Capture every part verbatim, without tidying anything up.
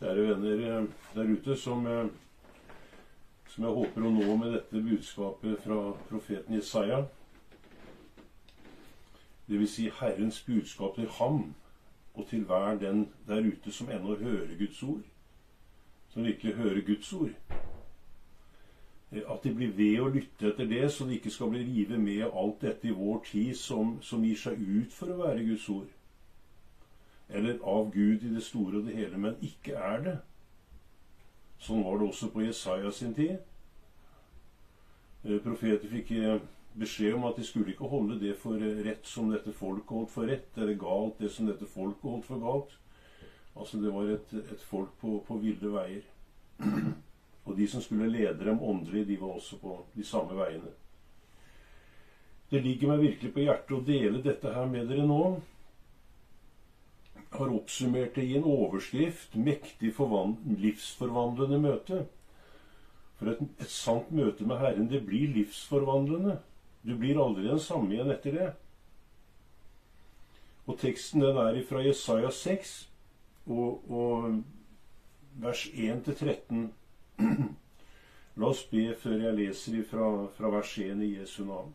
Kjære venner der ute som, som jeg håper å nå med dette budskapet fra profeten Jesaja. Det vil si Herrens budskap til ham og til hver den der ute som ennå hører Guds ord. Som virkelig hører Guds ord. At de blir ved å lytte etter det, så de ikke skal bli rive med alt dette i vår tid som, som gir seg ut for å være Guds ord. Eller av Gud i det store og det hele, men ikke er det. Sånn var det også på Jesaja sin tid. Profeter fikk beskjed om at de skulle ikke holde det for rett som dette folket holdt for rett, eller galt det som dette folket holdt for galt. Altså det var et, et folk på, på ville veier. Og de som skulle lede dem åndelig, de var også på de samme veiene. Det ligger meg virkelig på hjertet å dele dette her med dere nå. Jeg har oppsummert det i en overskrift, mektig livsforvandlende møte. For et, et sant møte med Herren, det blir livsforvandlende. Du blir aldri den samme igjen etter det. Og teksten den er fra Jesaja seks, og, og vers én til tretten. La oss be før jeg leser fra, fra vers én i Jesu navn.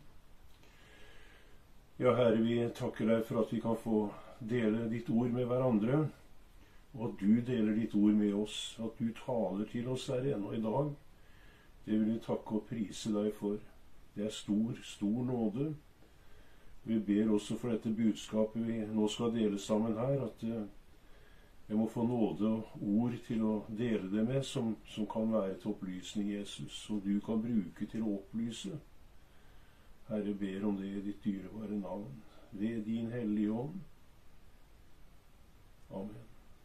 Ja, Herre, vi takker deg for at vi kan få dele ditt ord med hverandre, og at du deler ditt ord med oss, at du taler til oss her ennå i dag. Det vil vi takke og prise deg for. Det er stor, stor nåde. Vi ber også for dette budskapet vi nå skal dele sammen her, at jeg må få nåde og ord til å dele det med, som, som kan være til opplysning, Jesus, og du kan bruke til å opplyse. Herre, ber om det i ditt dyrebare navn, ved din hellige ånd. Amen.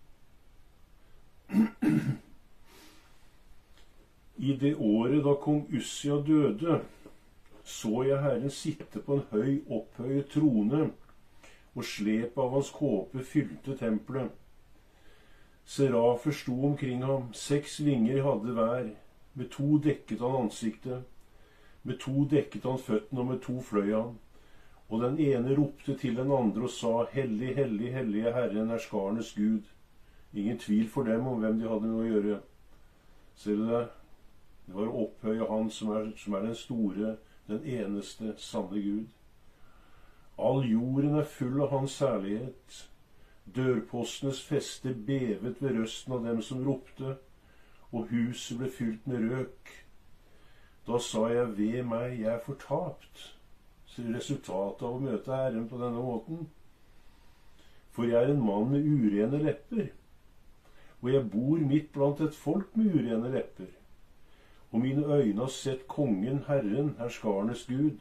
I det året da kong Ussia døde, så jeg Herren sitte på en høy opphøyet trone, og slep av hans kåpe fylte tempelet. Serafer sto omkring ham, seks vinger hadde hver, med to dekket han ansiktet, med to dekket han føttene og med to fløy han. Og den ene ropte til den andre og sa, Hellig, hellig, hellige Herren, herskarenes Gud. Ingen tvil for dem om hvem de hadde med å gjøre. Ser du det? Det var å opphøye han som er, som er den store, den eneste, sanne Gud. All jorden er full av hans særlighet. Dørpostenes feste bevet ved røsten av dem som ropte, og huset ble fylt med røk. Da sa jeg, ved meg, jeg er fortapt. Så resultatet av å møte Herren på denne måten. For jeg er en mann med urene lepper, og jeg bor midt blant et folk med urene lepper. Og mine øyne har sett kongen, Herren, herskarenes Gud.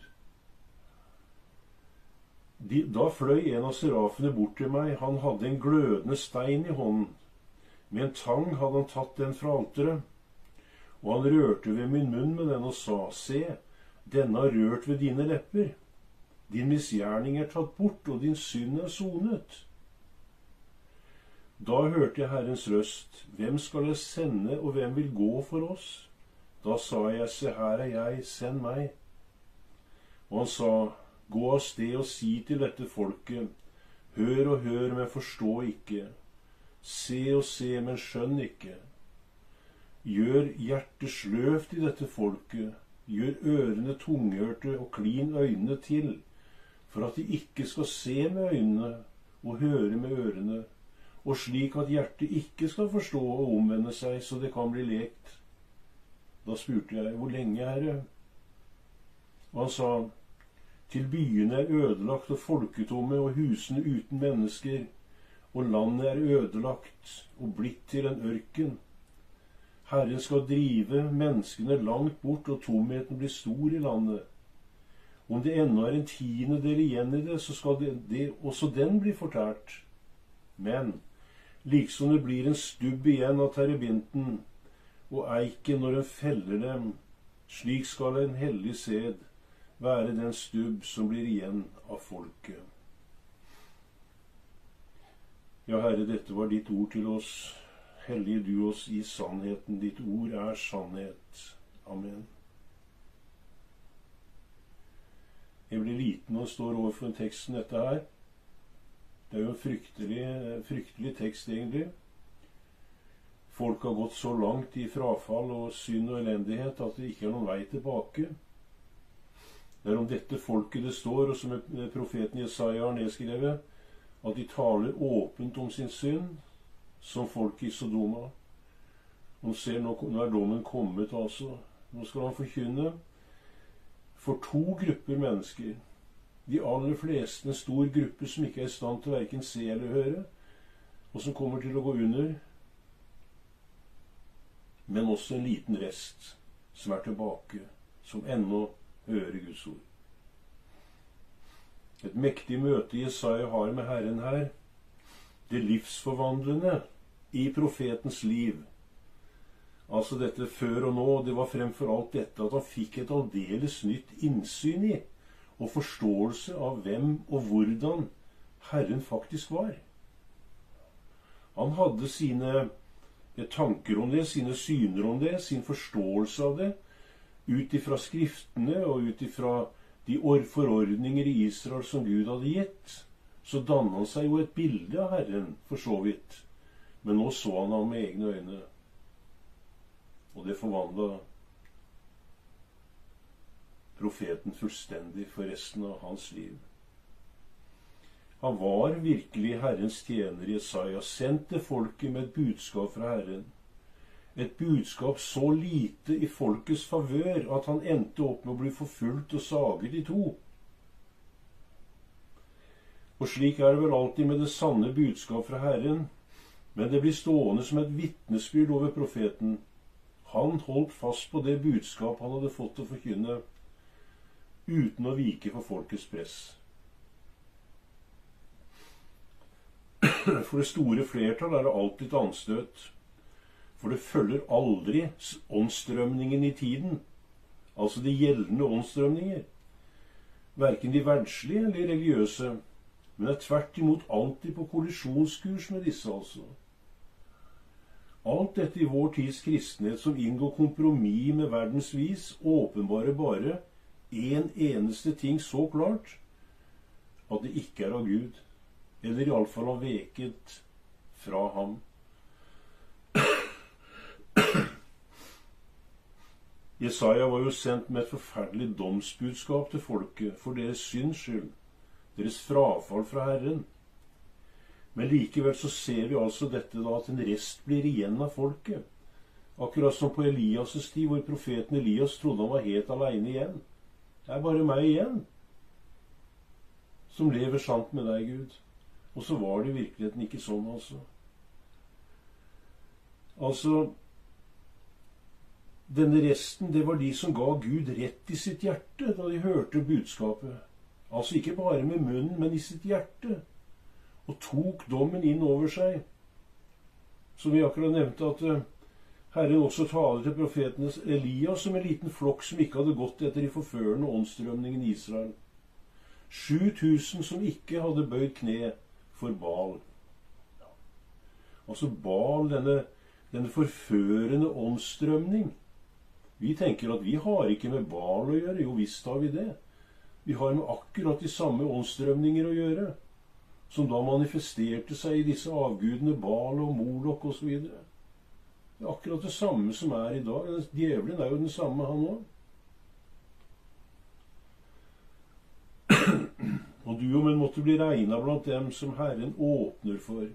De, da fløy en av serafene bort til meg. Han hadde en glødende stein i hånden. Med en tang hadde han tatt den fra alteret. Og han rørte ved min munn med den og sa, Se, denne har rørt ved dine lepper. Din misgjerning er tatt bort, og din synd er sonet. Da hørte jeg Herrens røst. Hvem skal jeg sende, og hvem vil gå for oss? Da sa jeg, se, her er jeg, send meg. Og han sa, Gå av sted og si til dette folket, hør og hør, men forstå ikke. Se og se, men skjønn ikke. Gjør hjertet sløvt i dette folket. Gjør ørene tunghørte og klin øynene til, for at de ikke skal se med øynene og høre med ørene, og slik at hjertet ikke skal forstå og omvende seg, så det kan bli lekt. Da spurte jeg, hvor lenge, Herre? Og han sa, til byene er ødelagt og folketomme og husene uten mennesker, og landet er ødelagt og blitt til en ørken. Herren skal drive menneskene langt bort, og tomheten blir stor i landet. Om det ennå er en tiendedel igjen i det, så skal det, det, også den bli fortært. Men liksom det blir en stubb igjen av terebinten og eiken når en feller dem, slik skal en hellig sed være den stubb som blir igjen av folket. Ja, Herre, dette var ditt ord til oss. Hellige du oss i sannheten. Ditt ord er sannhet. Amen. Jeg blir liten og står overfor en tekst som dette her. Det er jo en fryktelig, fryktelig tekst, egentlig. folk har gått så langt i frafall og synd og elendighet at det ikke er noen vei tilbake. Det er om dette folket det står, og som profeten Jesaja har nedskrevet, at de taler åpent om sin synd, som folk i Sodoma. Og ser nå, nå er dommen kommet, altså. Nå skal han forkynne for to grupper mennesker. De aller fleste, en stor gruppe som ikke er i stand til å hverken se eller høre, og som kommer til å gå under. Men også en liten rest som er tilbake, som ennå hører Guds ord. Et mektig møte Jesaja har med Herren her, det livsforvandlende i profetens liv. Altså dette før og nå, det var fremfor alt dette at han fikk et aldeles nytt innsyn i, og forståelse av hvem og hvordan Herren faktisk var. Han hadde sine tanker om det, sine syner om det, sin forståelse av det, ut ifra skriftene og ut ifra de forordninger i Israel som Gud hadde gitt. Så dannet han seg jo et bilde av Herren, for så vidt. Men nå så han ham med egne øyne. Og det forvandlet profeten fullstendig for resten av hans liv. Han var virkelig Herrens tjener Jesaja, sendt til folket med et budskap fra Herren. Et budskap så lite i folkets favør at han endte opp med å bli forfulgt og saget i to. Og slik er det vel alltid med det sanne budskap fra Herren, men det blir stående som et vitnesbyrd over profeten. Han holdt fast på det budskap han hadde fått å forkynne, uten å vike for folkets press. For det store flertall er det alltid et anstøt, for det følger aldri åndsstrømningen i tiden, altså de gjeldende åndsstrømninger, hverken de verdslige eller religiøse, men er tvert imot alltid på kollisjonskurs med disse, altså. Alt dette i vår tids kristenhet som inngår kompromiss med verdens vis, åpenbare bare en eneste ting så klart, at det ikke er av Gud, eller i alle fall har veket fra ham. Jesaja var jo sendt med et forferdelig domsbudskap til folket for deres synds skyld, deres frafall fra Herren. Men likevel så ser vi altså dette da, at en rest blir igjen av folket. Akkurat som på Elias' tid, hvor profeten Elias trodde han var helt alene igjen. Det er bare meg igjen, som lever sant med deg, Gud. Og så var det i virkeligheten ikke sånn, altså. Altså, denne resten, det var de som ga Gud rett i sitt hjerte da de hørte budskapet. Altså ikke bare med munnen, men i sitt hjerte. Og tok dommen inn over seg. Som vi akkurat nevnte, at Herren også taler til profetenes Elias som en liten flokk som ikke hadde gått etter de forførende åndsstrømningen i Israel. Sju tusen som ikke hadde bøyd kne for Baal. Altså Baal, denne, denne forførende åndsstrømning. Vi tenker at vi har ikke med Baal å gjøre. Jo, visst har vi det. Vi har med akkurat de samme åndsstrømninger å gjøre, som da manifesterte seg i disse avgudene Baal og Molok og så videre. Det er akkurat det samme som er i dag. Djevelen er jo den samme, han også. Og du og men måtte bli regnet blant dem som Herren åpner for.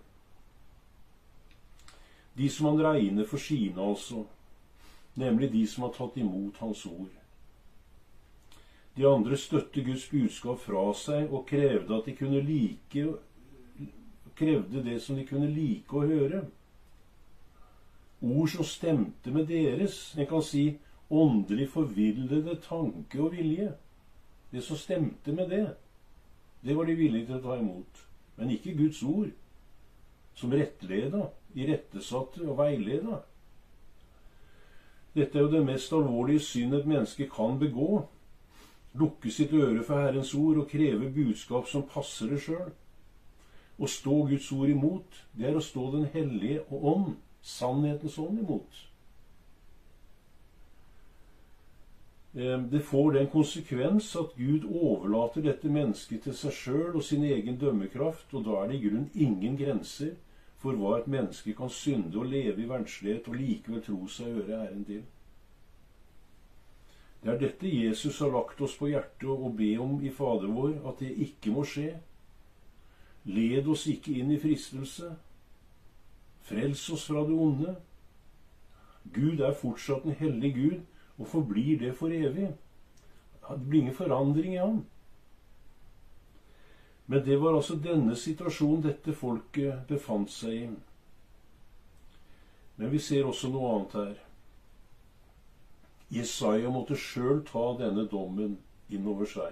De som han regner for sine, altså. Nemlig de som har tatt imot hans ord. De andre støtte Guds budskap fra seg og krevde at de kunne like, krevde det som de kunne like å høre. Ord som stemte med deres, en kan si åndelig forvillede tanke og vilje. Det som stemte med det, det var de villige til å ta imot. Men ikke Guds ord, som rettleda, irettesatte og veileda. Dette er jo det mest alvorlige synd et menneske kan begå. Lukke sitt øre for Herrens ord og kreve budskap som passer det sjøl. Å stå Guds ord imot, det er å stå den hellige og ånd, sannhetens ånd, imot. Det får den konsekvens at Gud overlater dette mennesket til seg sjøl og sin egen dømmekraft, og da er det i grunnen ingen grenser for hva et menneske kan synde og leve i verdslighet og likevel tro seg å gjøre æren til. Det er dette Jesus har lagt oss på hjertet og be om i Fader vår, at det ikke må skje. Led oss ikke inn i fristelse. Frels oss fra det onde. Gud er fortsatt en hellig Gud, og forblir det for evig. Det blir ingen forandring i ham. Men det var altså denne situasjonen dette folket befant seg i. Men vi ser også noe annet her. Jesaja måtte selv ta denne dommen innover seg.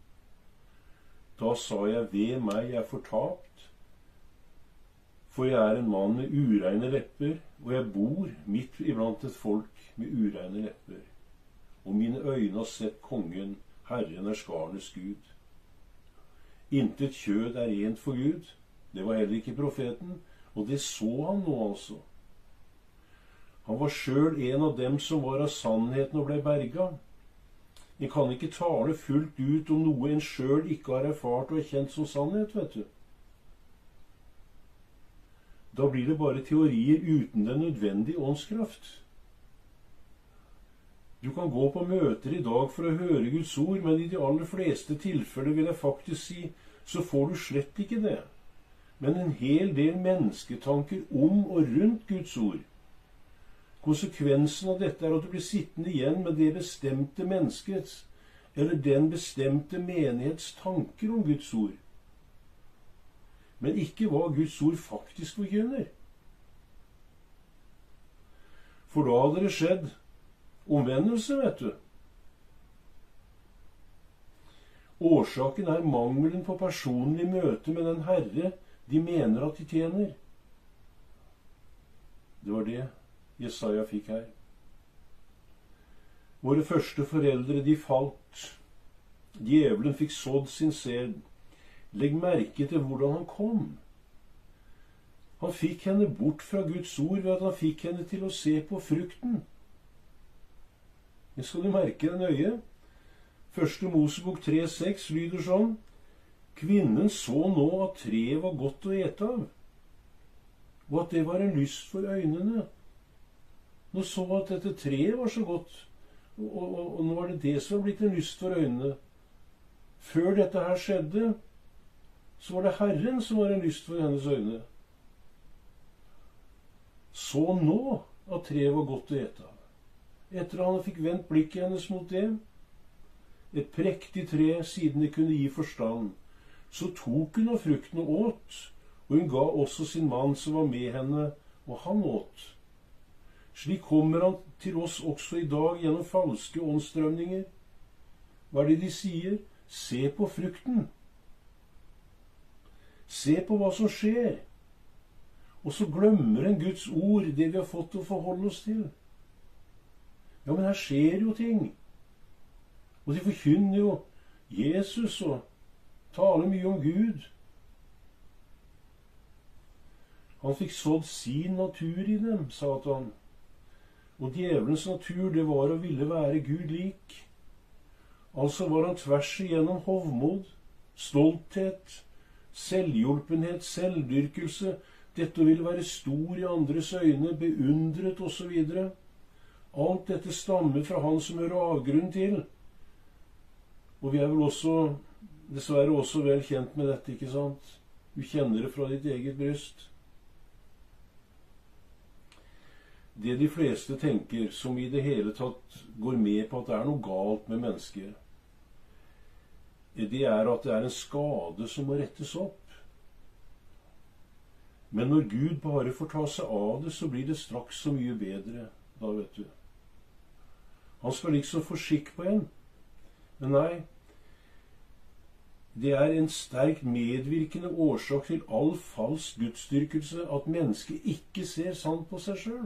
Da sa jeg, ved meg er fortapt, for jeg er en mann med ureine lepper, og jeg bor midt iblant et folk med ureine lepper. Og mine øyne har sett kongen, Herren er skarenes Gud. Intet kjød er rent for Gud. Det var heller ikke profeten, og det så han nå altså. Han var sjøl en av dem som var av sannheten og ble berga. En kan ikke tale fullt ut om noe en sjøl ikke har erfart og er kjent som sannhet, vet du. Da blir det bare teorier uten den nødvendige åndskraft. Du kan gå på møter i dag for å høre Guds ord, men i de aller fleste tilfeller vil jeg faktisk si, så får du slett ikke det. Men en hel del mennesketanker om og rundt Guds ord. Konsekvensen av dette er at du blir sittende igjen med det bestemte menneskets, eller den bestemte menighets tanker om Guds ord. Men ikke hva Guds ord faktisk forkynner. For da hadde det skjedd omvendelse, vet du. Årsaken er mangelen på personlig møte med den Herre de mener at de tjener. Det var det Jesaja fikk her. Våre første foreldre, de falt. Djevelen fikk sådd sin sæd. Legg merke til hvordan han kom. Han fikk henne bort fra Guds ord ved at han fikk henne til å se på frukten. Det skal du merke deg nøye. Første Mosebok tre seks lyder sånn: Kvinnen så nå at treet var godt å ete av, og at det var en lyst for øynene. Nå så at dette treet var så godt, og, og, og nå var det det som var blitt en lyst for øynene. Før dette her skjedde, så var det Herren som var en lyst for hennes øyne. Så nå at treet var godt å ete av. Etter at han fikk vendt blikket hennes mot det, et prektig tre siden det kunne gi forstand, så tok hun av frukten og åt, og hun ga også sin mann som var med henne, og han åt. Slik kommer han til oss også i dag gjennom falske åndsstrømninger. Hva er det de sier? Se på frukten. Se på hva som skjer. Og så glemmer en Guds ord, det vi har fått å forholde oss til. Ja, men her skjer jo ting. Og de forkynner jo Jesus og taler mye om Gud. Han fikk sådd sin natur i dem, Satan. Og djevelens natur, det var å ville være Gud lik. Altså var han tvers igjennom hovmod, stolthet, selvhjulpenhet, selvdyrkelse. Dette ville være stor i andres øyne, beundret og så videre. Alt dette stammer fra han som hører avgrunn til. Og vi er vel også, dessverre også vel kjent med dette, ikke sant? Du kjenner det fra ditt eget bryst. Det de fleste tenker, som i det hele tatt går med på at det er noe galt med mennesker, det er at det er en skade som må rettes opp. Men når Gud bare får ta seg av det, så blir det straks så mye bedre. Da vet du. Han skal liksom få skikk på en. Men nei, det er en sterkt medvirkende årsak til all falsk gudsdyrkelse at mennesket ikke ser sant på seg selv.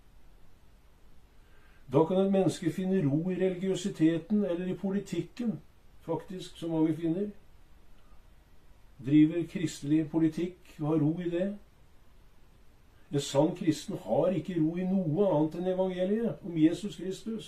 Da kan et menneske finne ro i religiøsiteten eller i politikken, faktisk, som mange finner. Driver kristelig politikk og har ro i det. En sann kristen har ikke ro i noe annet enn evangeliet om Jesus Kristus.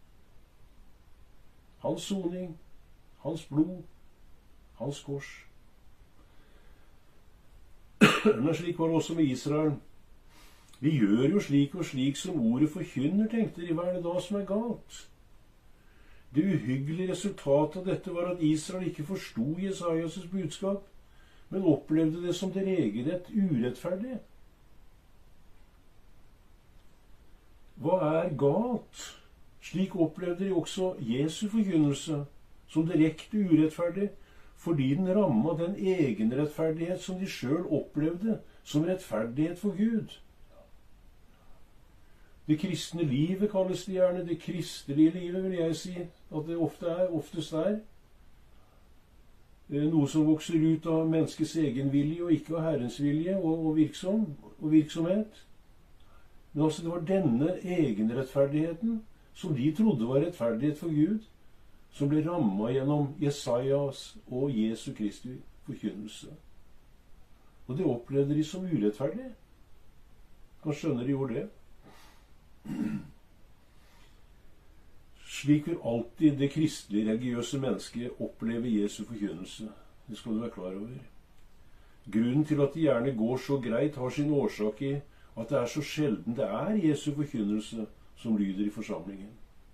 Hans soning, hans blod, hans kors. Men slik var det også med Israel. Vi gjør jo slik og slik som ordet forkynner, tenkte de. Hva er det da som er galt? Det uhyggelige resultatet av dette var at Israel ikke forsto Jesajas budskap, men opplevde det som det regelrett urettferdig. Hva er galt? Slik opplevde de også Jesu forkynnelse som direkte urettferdig, fordi den rammet den egenrettferdighet som de selv opplevde som rettferdighet for Gud. Det kristne livet kalles det gjerne, det kristelige livet, vil jeg si, at det ofte er, oftest er. Noe som vokser ut av menneskets egen vilje, og ikke av Herrens vilje og, og, virksom, og virksomhet. Men altså, det var denne egenrettferdigheten, som de trodde var rettferdighet for Gud, som ble rammet gjennom Jesajas og Jesu Kristi forkynnelse. Og det opplevde de som urettferdig. Kan skjønne de gjorde det. Slik vil alltid det kristelige religiøse mennesket oppleve Jesu forkynnelse. Det skal du være klar over. Grunnen til at de gjerne går så greit, har sin årsak i at det er så sjelden det er Jesu forkynnelse som lyder i forsamlingen.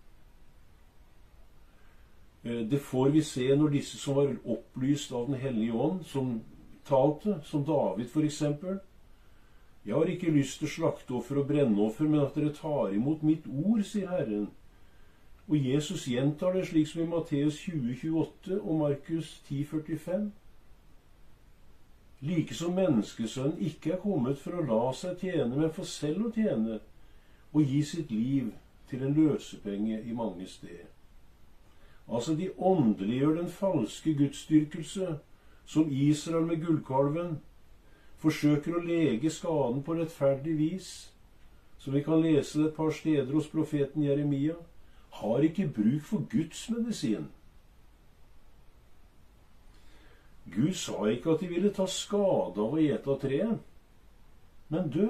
Det får vi se når disse som var opplyst av Den hellige ånd, som talte, som David for eksempel. Jeg har ikke lyst til slakteoffer og brennoffer, men at dere tar imot mitt ord, sier Herren. Og Jesus gjentar det slik som i Matteus tjue tjueåtte og Markus ti førtifem. Like som menneskesønnen ikke er kommet for å la seg tjene, men for selv å tjene, og gi sitt liv til en løsepenge i mange steder. Altså, de åndeliggjør den falske gudsdyrkelse, som Israel med gullkalven forsøker å lege skaden på rettferdig vis, som vi kan lese det et par steder hos profeten Jeremia, har ikke bruk for Guds medisin. Gud sa ikke at de ville ta skade av å ete av treet, men dø.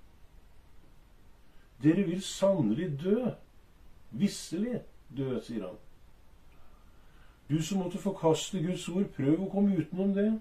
Dere vil sannelig dø, visselig dø, sier han. Du som måtte forkaste Guds ord, prøv å komme utenom det.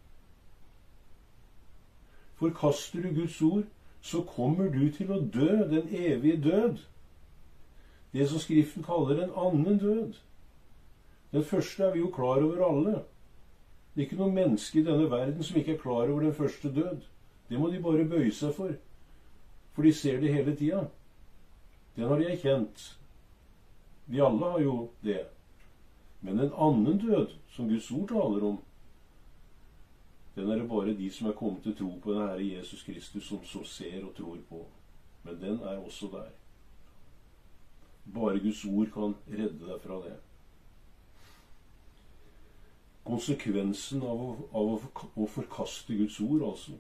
Forkaster du Guds ord, så kommer du til å dø den evige død. Det som Skriften kaller en annen død. Den første er vi jo klar over alle. Det er ikke noe menneske i denne verden som ikke er klar over den første død. Det må de bare bøye seg for, for de ser det hele tida. Den har de erkjent. Vi alle har jo det. Men en annen død, som Guds ord taler om, den er det bare de som er kommet til tro på den Herre Jesus Kristus, som så ser og tror på. Men den er også der. Bare Guds ord kan redde deg fra det. Konsekvensen av å, av å, å forkaste Guds ord, altså.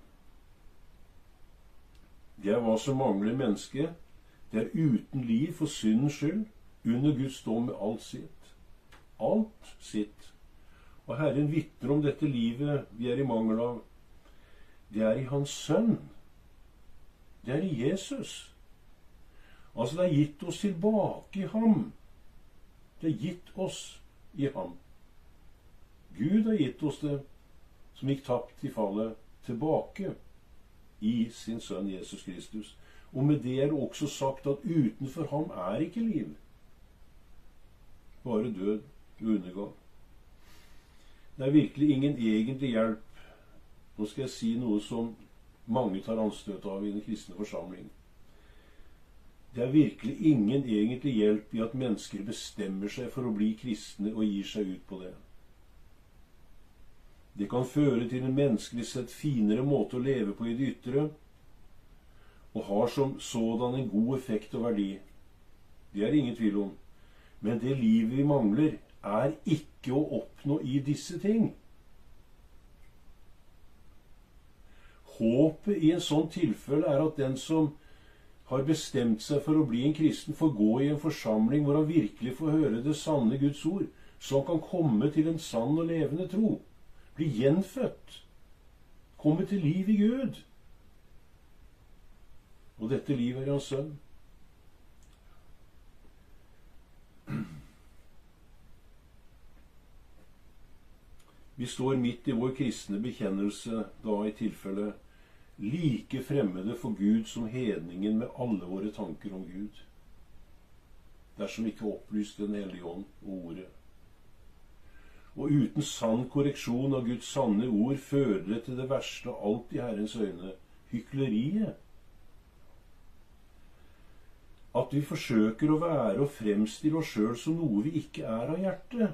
Det er hva som mangler mennesket. Det er uten liv for syndens skyld, under Guds dom med alt sitt. Alt sitt. Og Herren vitner om dette livet vi er i mangel av. Det er i Hans Sønn. Det er i Jesus. Altså, det er gitt oss tilbake i ham. Det er gitt oss i ham. Gud har gitt oss det som gikk tapt i fallet, tilbake i sin Sønn Jesus Kristus. Og med det er det også sagt at utenfor ham er ikke liv. Bare død og undergang. Det er virkelig ingen egentlig hjelp. Nå skal jeg si noe som mange tar anstøt av i den kristne forsamling. Det er virkelig ingen egentlig hjelp i at mennesker bestemmer seg for å bli kristne og gir seg ut på det. Det kan føre til en menneskelig sett finere måte å leve på i det ytre, og har som sådan en god effekt og verdi. Det er ingen tvil om. Men det livet vi mangler, er ikke å oppnå i disse ting. Håpet i en sånn tilfelle er at den som har bestemt seg for å bli en kristen, får gå i en forsamling hvor han virkelig får høre det sanne Guds ord, så han kan komme til en sann og levende tro, bli gjenfødt, komme til liv i Gud. Og dette livet er Hans Sønn. Vi står midt i vår kristne bekjennelse da i tilfelle like fremmede for Gud som hedningen med alle våre tanker om Gud, dersom ikke opplyst den hellige ånd og ordet. Og uten sann korreksjon av Guds sanne ord fører det til det verste av alt i Herrens øyne, hykleriet. At vi forsøker å være og fremstille oss selv som noe vi ikke er av hjertet.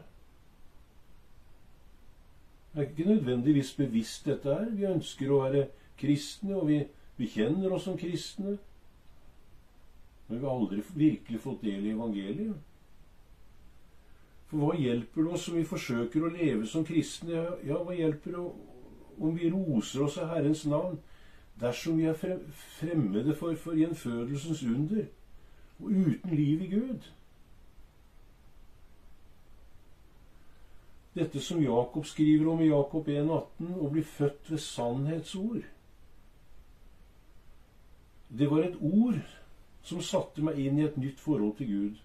Det er ikke nødvendigvis bevisst dette er. Vi ønsker å være kristne, og vi bekjenner oss som kristne. Men vi har aldri virkelig fått del i evangeliet. For hva hjelper det oss om vi forsøker å leve som kristne? Ja, hva hjelper det om vi roser oss av Herrens navn, dersom vi er fremmede for, for gjenfødelsens under, og uten liv i Gud? Dette som Jakob skriver om i Jakob en atten, å bli født ved sannhetsord. Det var et ord som satte meg inn i et nytt forhold til Gud.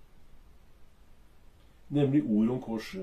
Nemlig ord om korset.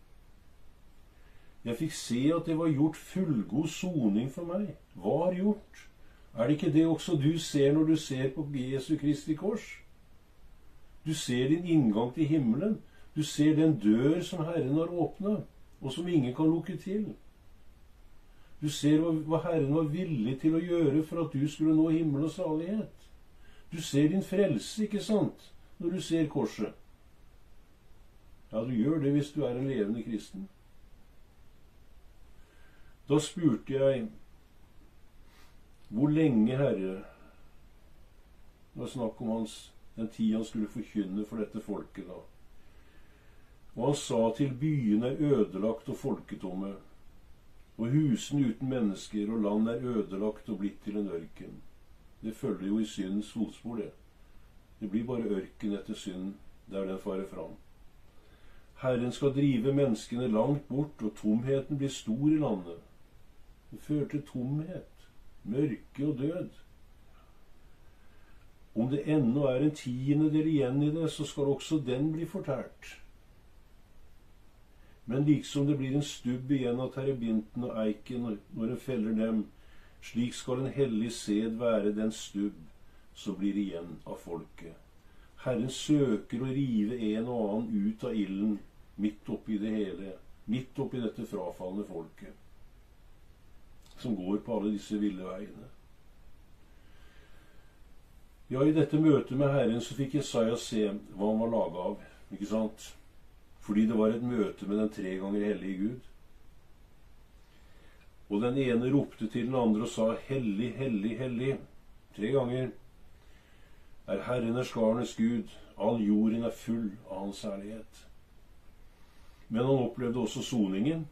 Jeg fikk se at det var gjort fullgod soning for meg. Hva har gjort? Er det ikke det også du ser når du ser på Jesu Kristi kors? Du ser din inngang til himmelen. Du ser den dør som Herren har åpnet, og som ingen kan lukke til. Du ser hva Herren var villig til å gjøre for at du skulle nå himmel og salighet. Du ser din frelse, ikke sant, når du ser korset. Ja, du gjør det hvis du er en levende kristen. Da spurte jeg, hvor lenge, Herre, det var snakk om hans, den tid han skulle forkynne for dette folket da. Og han sa til byen er ødelagt og folketomme, og husene uten mennesker, og land er ødelagt og blitt til en ørken. Det følger jo i syndens fotspor, det. Det blir bare ørken etter synd, der den farer fram. Herren skal drive menneskene langt bort, og tomheten blir stor i landet. Det fører til tomhet, mørke og død. Om det ennå er en tiendedel igjen i det, så skal også den bli fortært. Men liksom det blir en stubb igjen av terebinten og eiken når en feller dem, slik skal en hellig sed være den stubb som blir igjen av folket. Herren søker å rive en og annen ut av ilden, midt oppi det hele, midt oppi dette frafallende folket, som går på alle disse ville veiene. Ja, i dette møtet med Herren så fikk Jesaja se hva han var laget av, ikke sant? Fordi det var et møte med den tre ganger hellige Gud. Og den ene ropte til den andre og sa, hellig, hellig, hellig, tre ganger. Er Herren herskarenes Gud, all jorden er full av hans herlighet. Men han opplevde også soningen.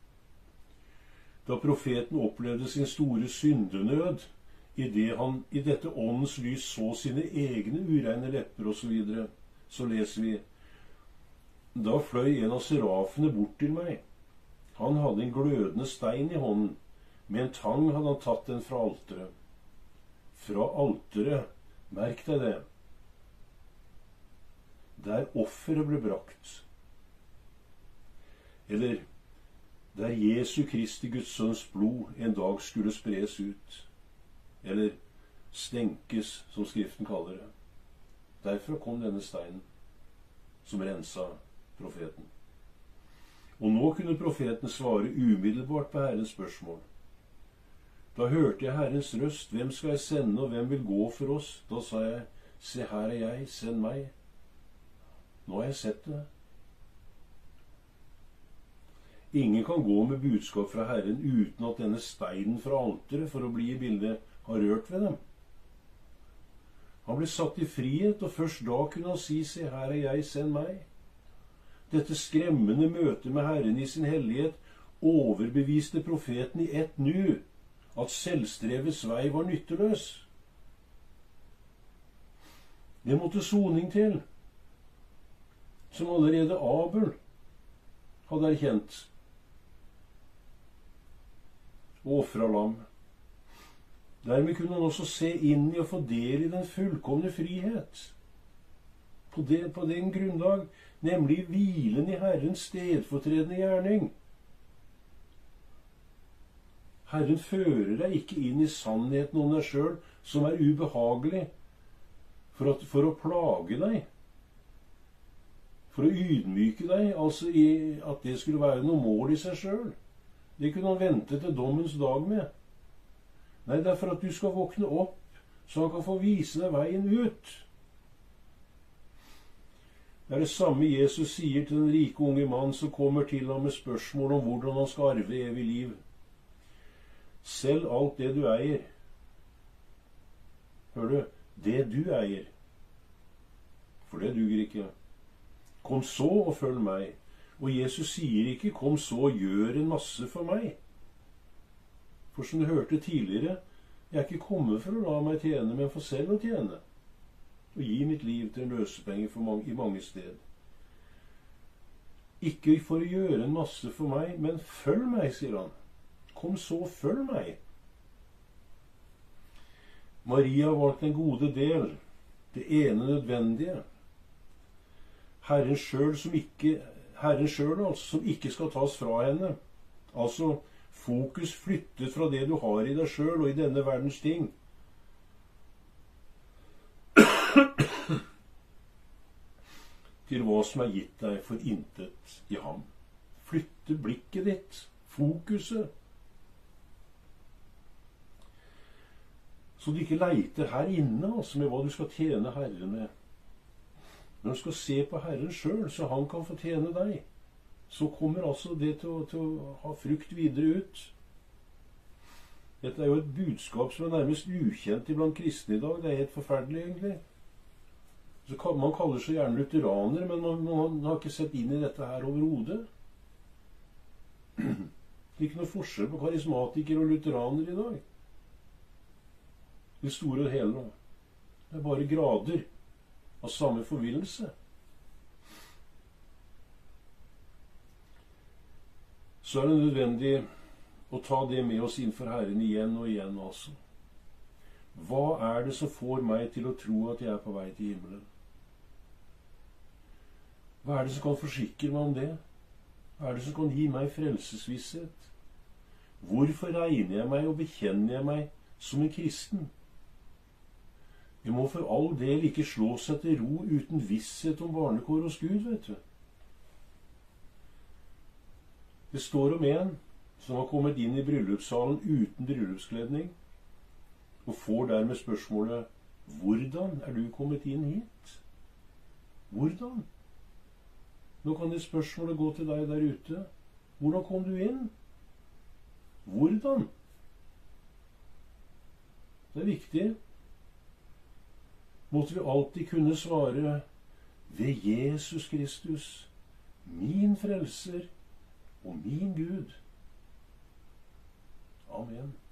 Da profeten opplevde sin store syndenød, i det han i dette åndens lys så sine egne ureine lepper og så videre, så leser vi, da fløy en av serafene bort til meg. Han hadde en glødende stein i hånden. Med en tang hadde han tatt den fra alteret. Fra alteret, merk deg det, der offeret ble brakt. Eller der Jesu Kristi Guds sønns blod en dag skulle spres ut. Eller stenkes, som Skriften kaller det. Derfra kom denne steinen, som rensa profeten. Og nå kunne profeten svare umiddelbart på Herrens spørsmål. Da hørte jeg Herrens røst, hvem skal jeg sende, og hvem vil gå for oss? Da sa jeg, se her er jeg, send meg. Nå har jeg sett det. Ingen kan gå med budskap fra Herren uten at denne steinen fra alteret, for å bli i bildet, har rørt ved dem. Han ble satt i frihet, og først da kunne han si, se her er jeg, send meg. Dette skremmende møte med Herren i sin hellighet overbeviste profeten i ett nu at selvstrevets vei var nytteløs. Det måtte soning til, som allerede Abel hadde erkjent og offret lam. Dermed kunne han også se inn i og få del i den fullkomne frihet. På, det, på den grunnlag, nemlig hvilen i Herrens stedfortredende gjerning. Herren fører deg ikke inn i sannheten om deg sjøl, som er ubehagelig, for, at, for å plage deg. For å ydmyke deg, altså i at det skulle være noe mål i seg sjøl. Det kunne han vente til dommens dag med. Nei, det er for at du skal våkne opp, så han kan få vise deg veien ut. Det er det samme Jesus sier til den rike unge mann som kommer til ham med spørsmål om hvordan han skal arve evig liv. Selv alt det du eier. Hør du? Det du eier. For det duger ikke. Kom så og følg meg. Og Jesus sier ikke 'kom så og gjør en masse for meg'. For som du hørte tidligere, jeg er ikke kommet for å la meg tjene, men for selv å tjene. Og gi mitt liv til en løsepenge for mange, i mange sted. Ikke for å gjøre en masse for meg, men følg meg, sier han. Kom så, følg meg. Maria valgte en gode del, det ene nødvendige. Herren sjøl som ikke, Herren selv, altså, som ikke skal tas fra henne. Altså fokus flyttet fra det du har i deg sjøl og i denne verdens ting. Til hva som er gitt deg for intet i ham. Flytte blikket ditt, fokuset. Så du ikke leiter her inne altså, med hva du skal tjene Herren med. Når du skal se på Herren sjøl, så han kan få tjene deg, så kommer altså det til å, til å ha frukt videre ut. Dette er jo et budskap som er nærmest ukjent iblant kristne i dag. Det er helt forferdelig, egentlig. Så kan, man kaller seg gjerne lutheraner, men man, man har ikke sett inn i dette her overhodet. Det er ikke noe forskjell på karismatikere og lutheraner i dag. Det store og hele. Det er bare grader av samme forvillelse. Så er det nødvendig å ta det med oss innenfor Herren igjen og igjen altså. Hva er det som får meg til å tro at jeg er på vei til himmelen? Hva er det som kan forsikre meg om det? Hva er det som kan gi meg frelsesvisshet? Hvorfor regner jeg meg og bekjenner jeg meg som en kristen? Vi må for all del ikke slå seg til ro uten visshet om barnekår hos Gud, vet du. Det står om en som har kommet inn i bryllupssalen uten bryllupskledning, og får dermed spørsmålet: hvordan er du kommet inn hit? Hvordan? Nå kan det spørsmålet gå til deg der ute. Hvordan kom du inn? Hvordan? Det er viktig. Måtte vi alltid kunne svare: ved Jesus Kristus, min frelser og min Gud. Amen.